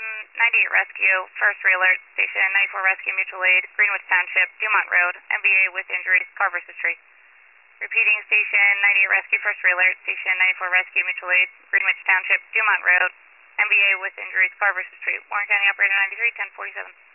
98 Rescue, first alert, Station 94 Rescue Mutual Aid, Greenwich Township, Dumont Road, MVA with injuries, car versus tree. Repeating, Station 98 Rescue, first alert, Station 94 Rescue Mutual Aid, Greenwich Township, Dumont Road, MVA with injuries, car versus tree. Warren County Operator 93, 1047.